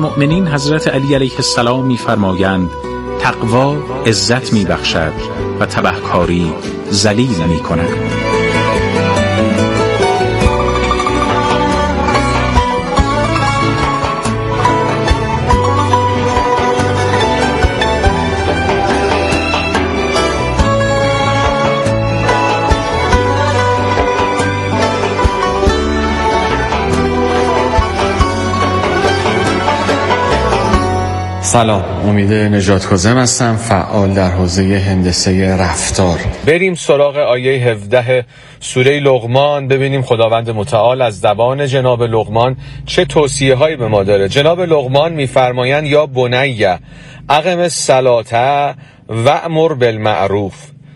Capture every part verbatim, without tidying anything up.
امیرالمؤمنین حضرت علی علیه السلام می‌فرمایند تقوا عزت می‌بخشد و تبهکاری ذلیل می‌کند. سلام، امید نجات کاظم هستم، فعال در حوزه هندسه رفتار. بریم سراغ آیه هفده سوره لقمان، ببینیم خداوند متعال از زبان جناب لقمان چه توصیه هایی به ما داره. جناب لقمان میفرمایند یا بنیه اقم الصلاة و امر بالمعروف.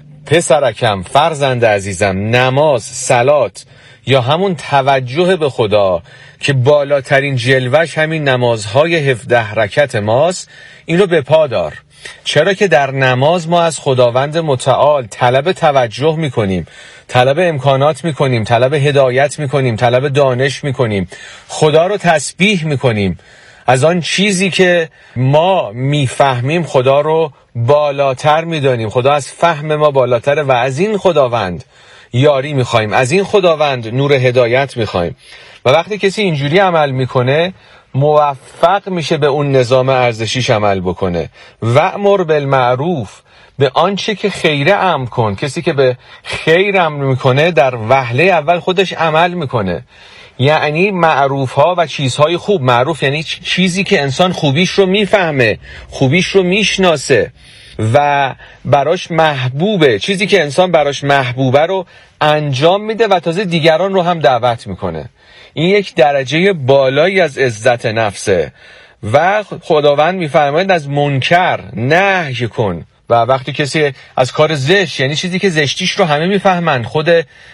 پسرکم، فرزند عزیزم، نماز، صلات یا همون توجه به خدا که بالاترین جلوش همین نمازهای هفده رکعت ماست، اینو به پا دار. چرا که در نماز ما از خداوند متعال طلب توجه میکنیم، طلب امکانات میکنیم، طلب هدایت میکنیم، طلب دانش میکنیم، خدا رو تسبیح میکنیم. از آن چیزی که ما میفهمیم خدا رو بالاتر میدانیم، خدا از فهم ما بالاتره و از این خداوند یاری میخوایم، از این خداوند نور هدایت میخوایم. و وقتی کسی اینجوری عمل میکنه موفق میشه به اون نظام ارزشیش عمل بکنه. و امر بالمعروف، به آنچه که خیره امر کن. کسی که به خیر امر میکنه در وهله اول خودش عمل میکنه، یعنی معروف ها و چیزهای خوب. معروف یعنی چیزی که انسان خوبیش رو میفهمه، خوبیش رو میشناسه و براش محبوبه، چیزی که انسان براش محبوبه رو انجام میده و تازه دیگران رو هم دعوت میکنه. این یک درجه بالایی از عزت نفسه. و خداوند میفرماید از منکر نهی کن. و وقتی کسی از کار زشت، یعنی چیزی که زشتیش رو همه میفهمن، خود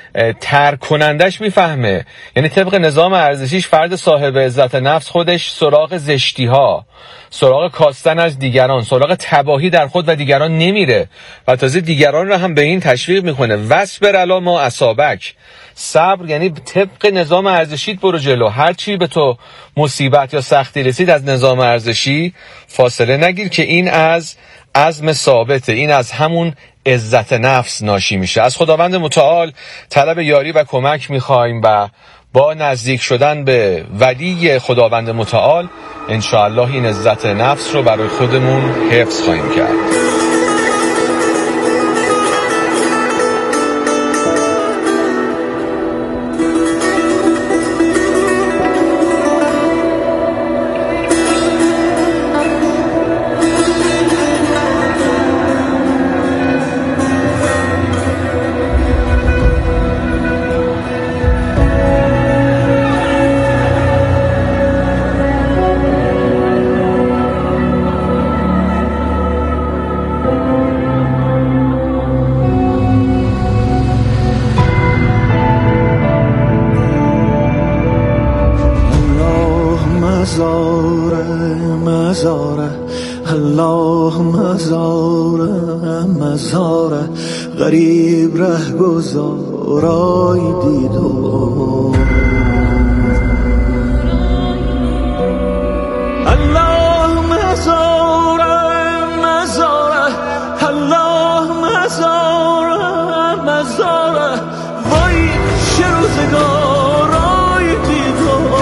ترک کنندش میفهمه، یعنی طبق نظام ارزشیش فرد صاحب عزت نفس خودش سراغ زشتی ها، سراغ کاستن از دیگران، سراغ تباهی در خود و دیگران نمیره و تازه دیگران رو هم به این تشویق میکنه. واصبر علی ما اصابک. صبر یعنی طبق نظام ارزشیت برو جلو. هر چی به تو مصیبت یا سختی رسید از نظام ارزشی فاصله نگیر، که این از عزم ثابته، این از همون عزت نفس ناشی میشه. از خداوند متعال طلب یاری و کمک میخوایم و با نزدیک شدن به ولی خداوند متعال انشاءالله این عزت نفس رو برای خودمون حفظ خواهیم کرد. مزاره مزاره الله مزاره مزاره غریب ره گذارای دیدو الله مزاره مزاره الله مزاره مزاره وای چه روزگارای دیدو.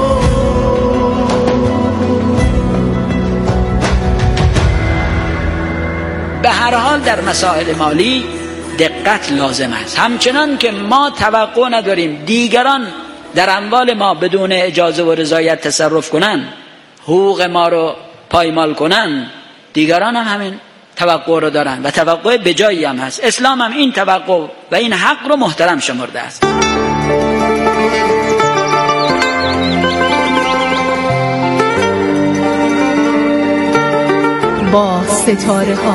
به هر حال در مسائل مالی دقت لازم است. همچنان که ما توقع نداریم دیگران در اموال ما بدون اجازه و رضایت تصرف کنن، حقوق ما رو پایمال کنن، دیگران هم همین توقع رو دارن و توقع بجایی هم هست. اسلام هم این توقع و این حق رو محترم شمرده است. با ستاره ها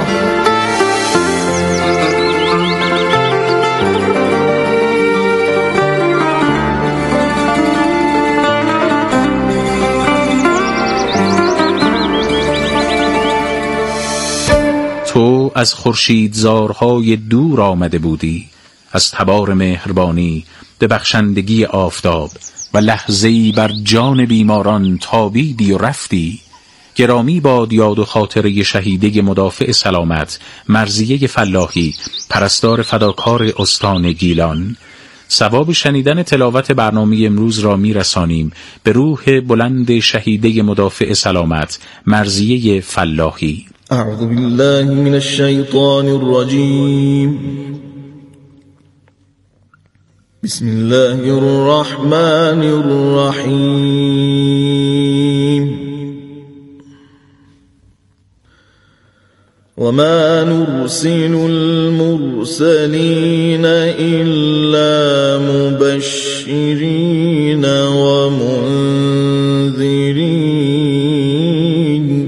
تو از خورشیدزارهای دور آمده بودی، از تبار مهربانی به بخشندگی آفتاب و لحظه‌ای بر جان بیماران تابیدی و رفتی. گرامی باد یاد و خاطره شهیده مدافع سلامت مرضیه فلاحی، پرستار فداکار استان گیلان. ثواب شنیدن تلاوت برنامه امروز را می رسانیم به روح بلند شهیده مدافع سلامت مرضیه فلاحی. اعوذ بالله من الشیطان الرجیم. بسم الله الرحمن الرحیم. وما نرسل المرسلين إلا مبشرين ومنذرين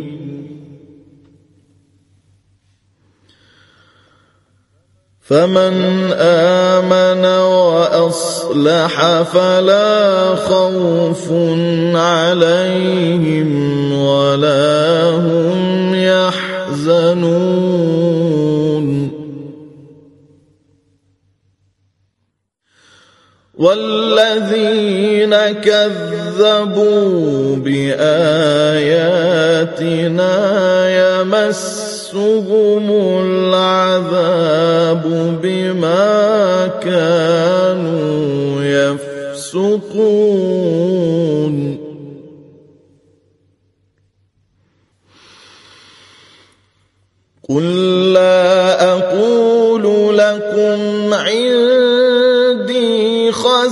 فمن آمن وأصلح فلا خوف عليهم ولا هم يحزنون والذين كذبوا بآياتنا يمسهم العذاب بما كانوا يفسقون قل لا أقول لكم عندي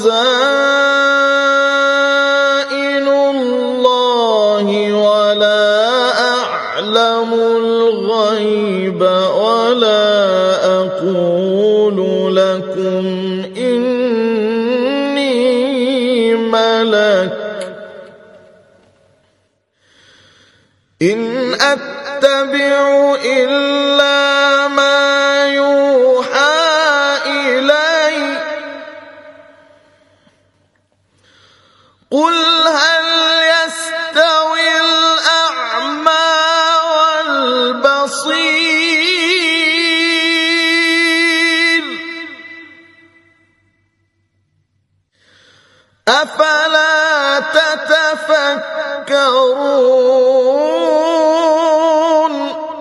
خزائن الله ولا أعلم الغيب ولا أقول لكم إني ملك إن أتبع إلا ما يوحى إلي قل هل يستوي الأعمى والبصير أفلا تتفكرون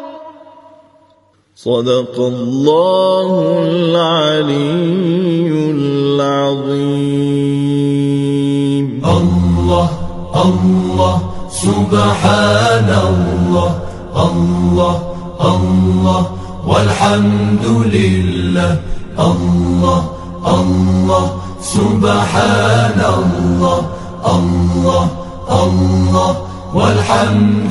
صدق الله العلي العظيم. الله الله سبحان الله الله الله والحمد لله الله الله سبحان الله الله الله والحمد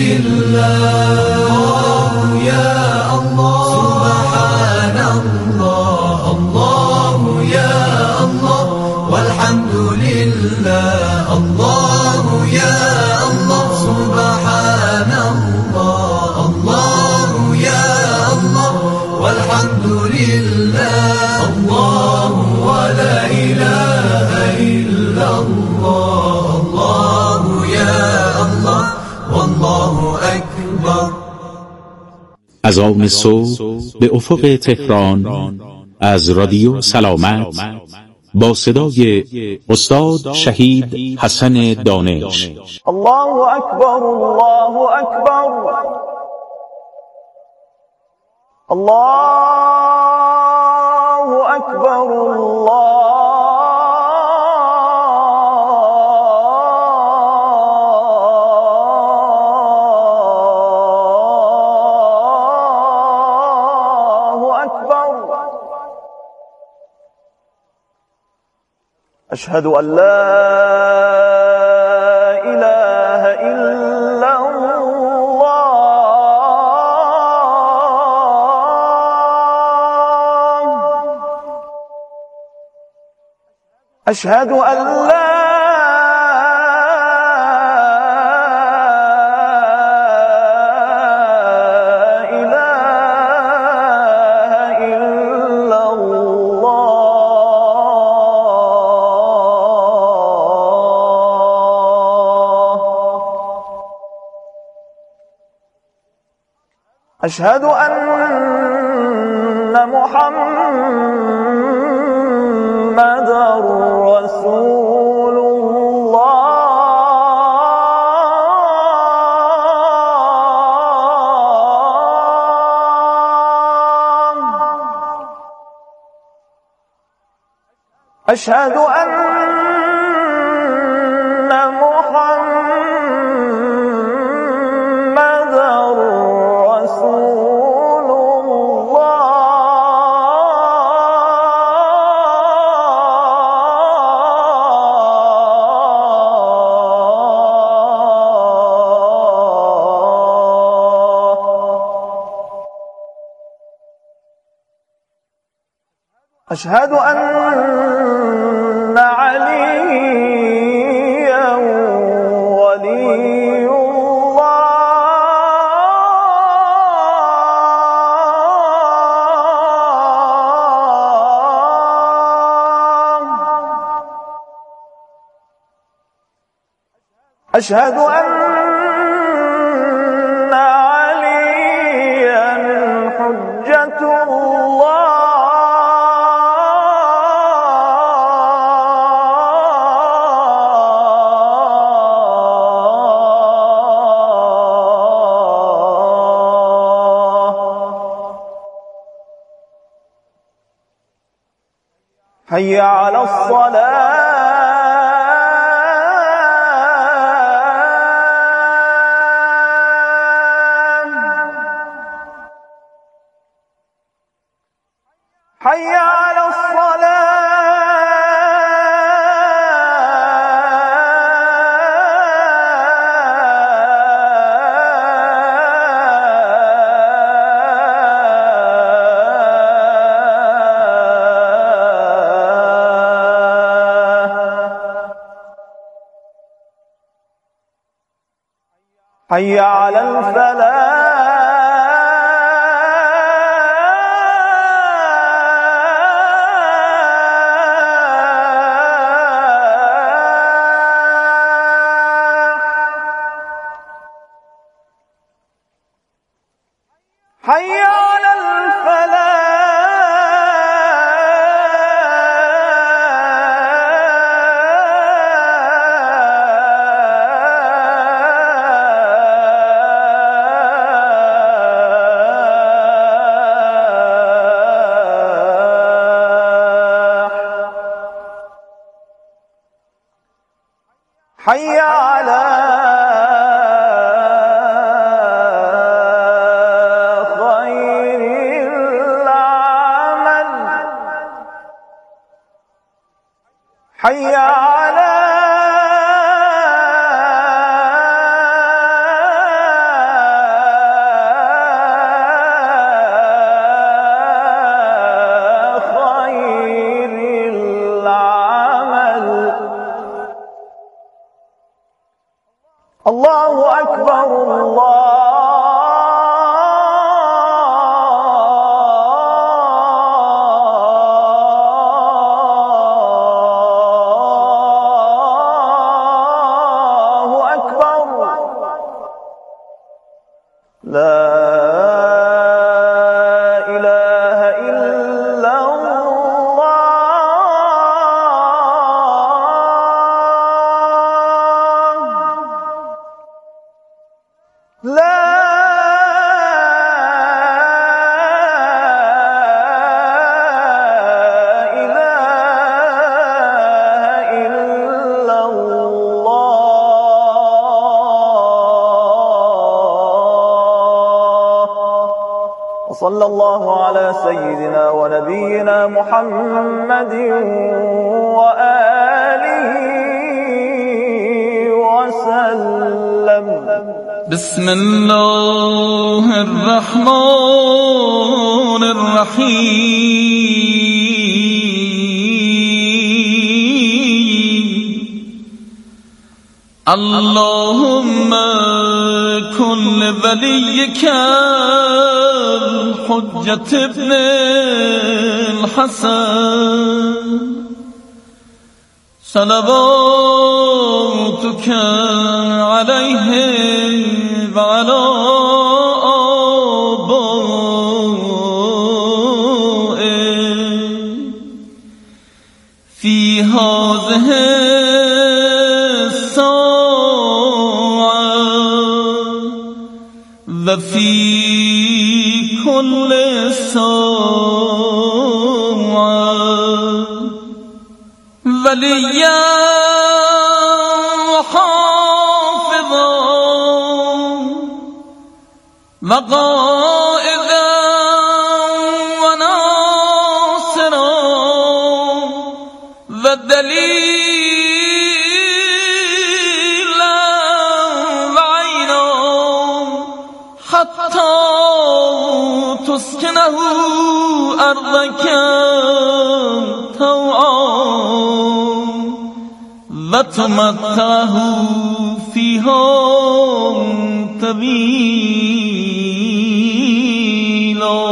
لله يا الله سبحان الله الله يا الله والحمد لله الله يا الله سبحان الله الله يا الله والحمد لله الله ولا إله إلا الله الله يا الله والله أكبر. از آن صبح به افق تهران از رادیو سلامت با صدای استاد شهید حسن دانش. الله اکبر الله اکبر الله اکبر الله أشهد أن لا إله إلا الله أشهد أن لا أشهد أن محمدًا رسول الله أشهد أن محمد رسول الله. أشهد أن عليا ولي الله. أشهد أن عليا حجة الله. حي على الصلاة. حي على حي على الفلاح. حي على الفلاح. حي على خير العمل. حي على خير العمل. الله أكبر الله أكبر. لا إله إلا الله. لا إله إلا الله. وصلى الله على سيدنا ونبينا محمد وآله وسلم. بسم الله الرحمن الرحيم. اللهم كن لوليك الحجة ابن الحسن صلواتك عليه وعلى آبائه في هذه الساعة وفي كل ساعة ولیا و حافظا و قائدا و ناصرا و دلیلا و عینا حتی تسکنه ارضک طوعا و تمتعه فیها طویلا.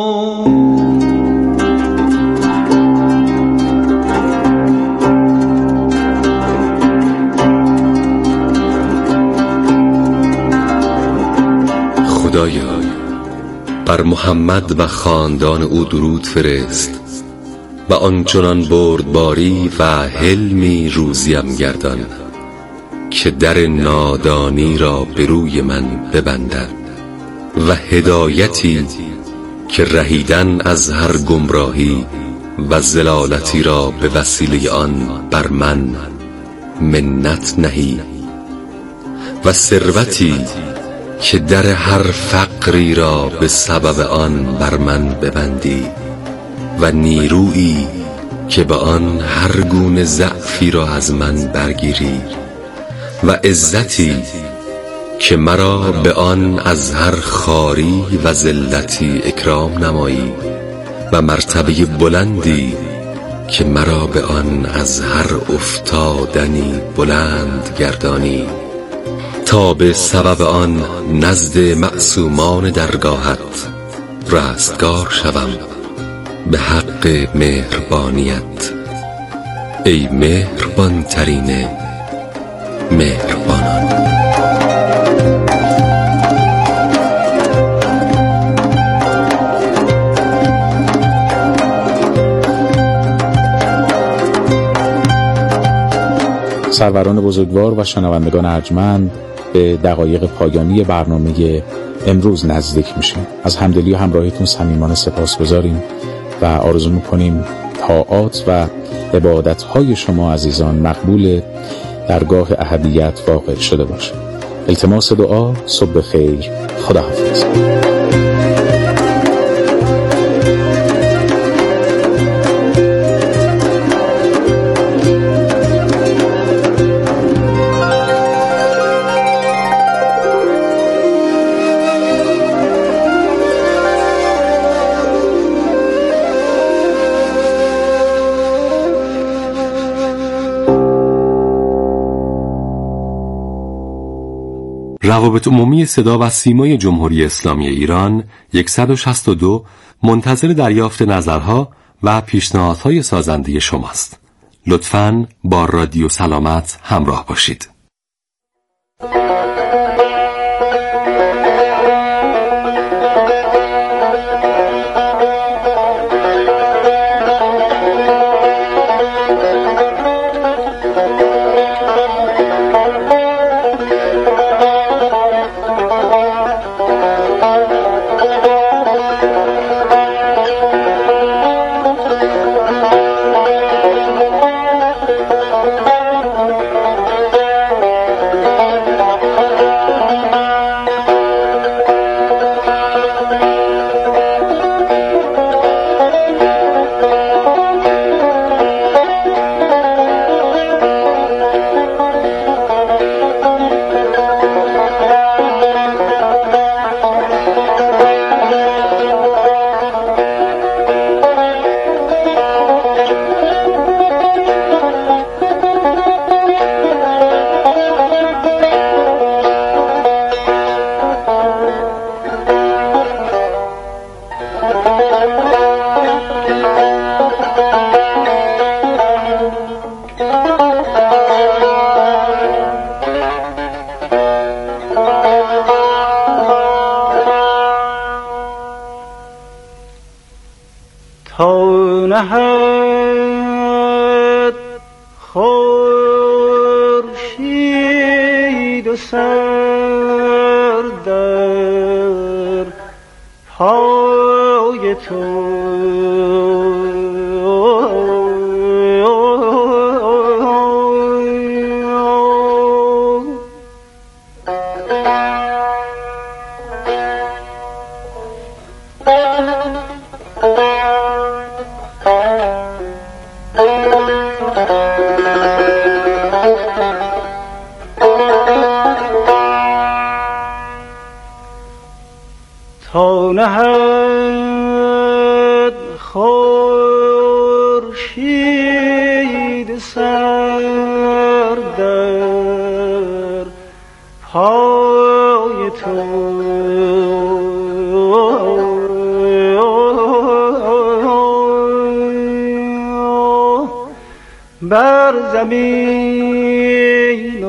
خدایا بر محمد و خاندان او درود فرست و آنچنان بردباری و حلمی روزیم گردان که در نادانی را به روی من ببندد و هدایتی که رهیدن از هر گمراهی و ضلالتی را به وسیله آن بر من منت نهی و ثروتی که در هر فقری را به سبب آن بر من ببندی و نیرویی که به آن هر گونه ضعفی را از من برگیری و عزتی که مرا به آن از هر خواری و ذلتی اکرام نمایی و مرتبه بلندی که مرا به آن از هر افتادنی بلند گردانی تا به سبب آن نزد معصومان درگاهت رستگار شوم به حق مهربانیت ای مهربان ترین مهربانان. سروران بزرگوار و شنوندگان ارجمند، به دقایق پایانی برنامه امروز نزدیک میشیم. از همدلی و همراهیتون صمیمانه سپاسگزاریم و آرزو میکنیم طاعات و عبادتهای شما عزیزان مقبول درگاه احدیت واقع شده باشه. التماس دعا. صبح خیر. خداحافظ. روابط عمومی صدا و سیمای جمهوری اسلامی ایران صد و شصت و دو منتظر دریافت نظرها و پیشنهادهای سازنده شماست. لطفاً با رادیو سلامت همراه باشید. نهد خورشید و سر در پای تو نهد خورشید سر در پای تو، بر زمین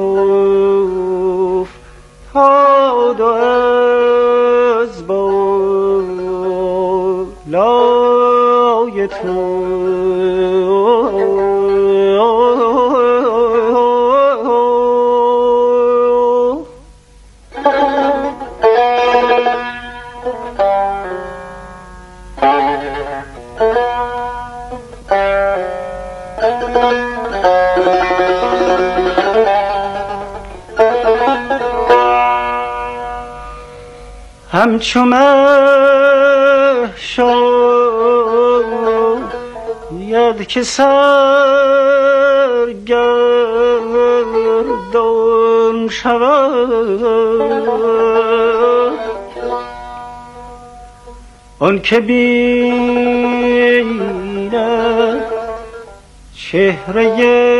افتاد و از بالای تو همچو مهشاید که سرگردان شود، آن که بیند چهره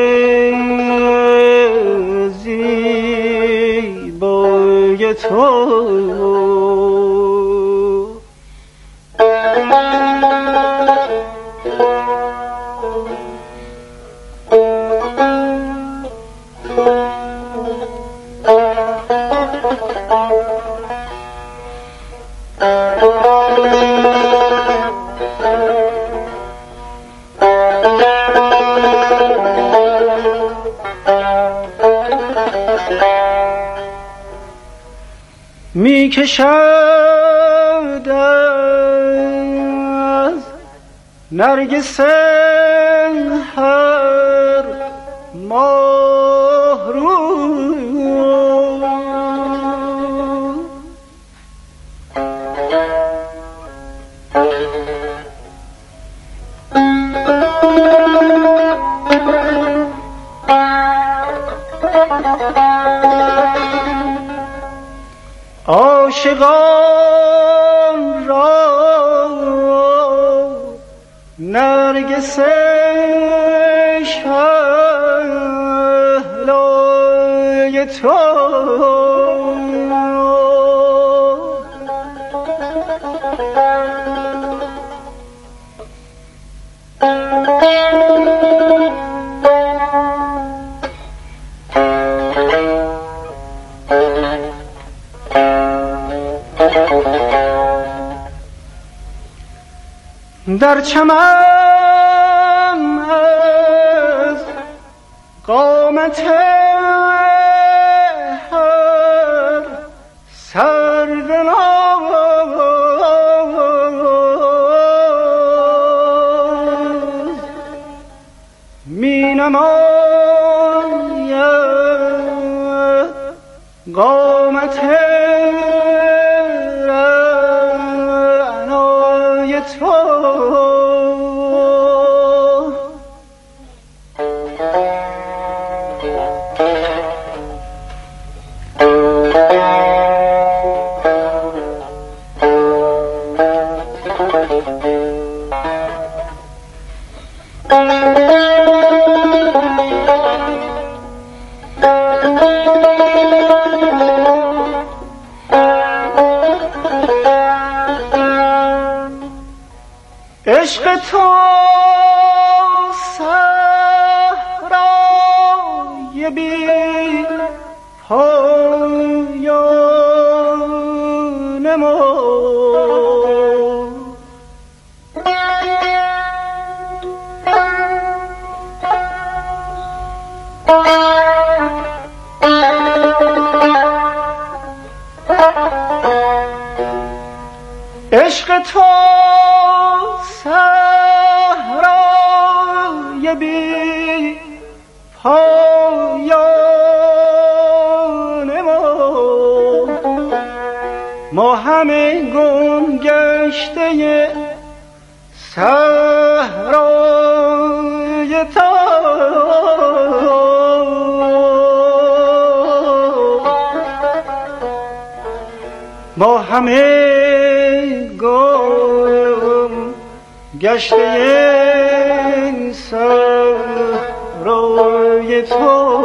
زیبای تو، می کشد از نرگس هر ماه رو، عاشقان را نرگس شهلای تو، در چمن از قامت هر سروناز می نماید قامت رعنای تو، عشق تو صحرای بی پایان ما، عشق تو صحرای بی پایان ما، ما همه گم گشته صحرای تو، ما همه گم گشته این صحرای تو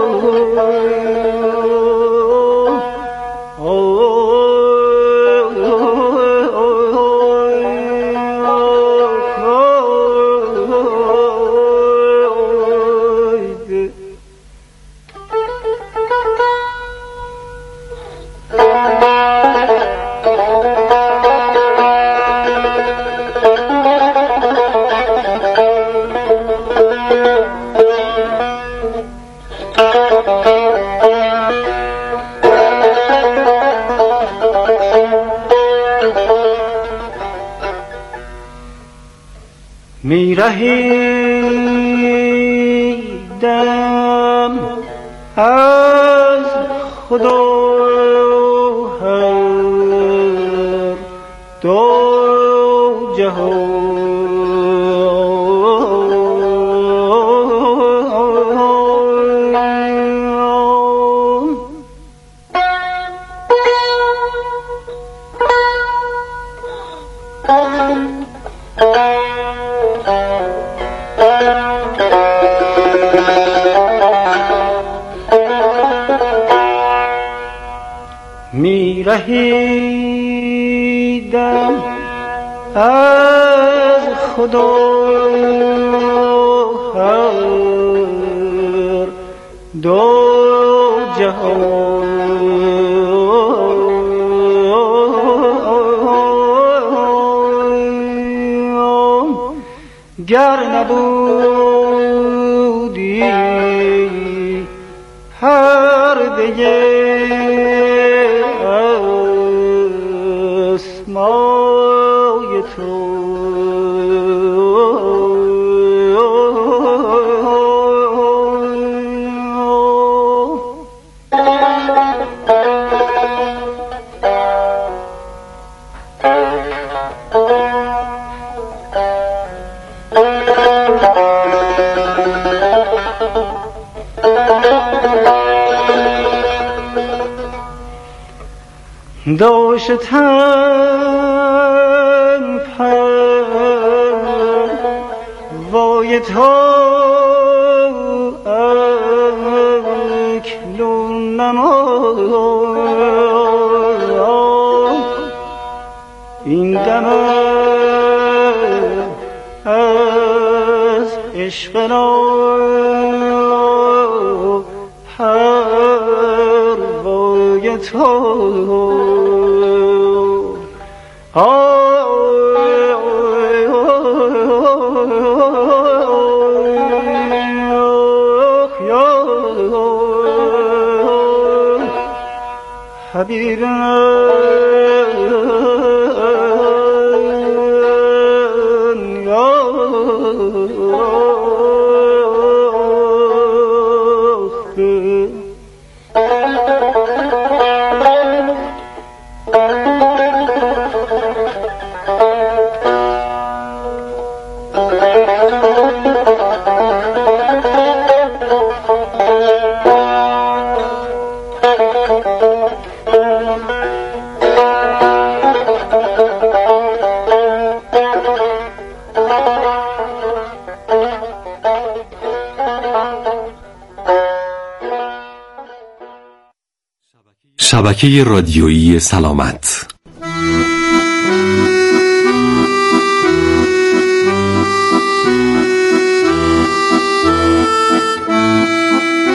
می رهیدم از خدا هر دو جهان می رهیدم از خدا هر دو جهان گر نبودی هر دیگه اسمای تو داشتم پروای تو اکنون نمایم این دم از عشق نو پروای تو شبکه رادیویی سلامت.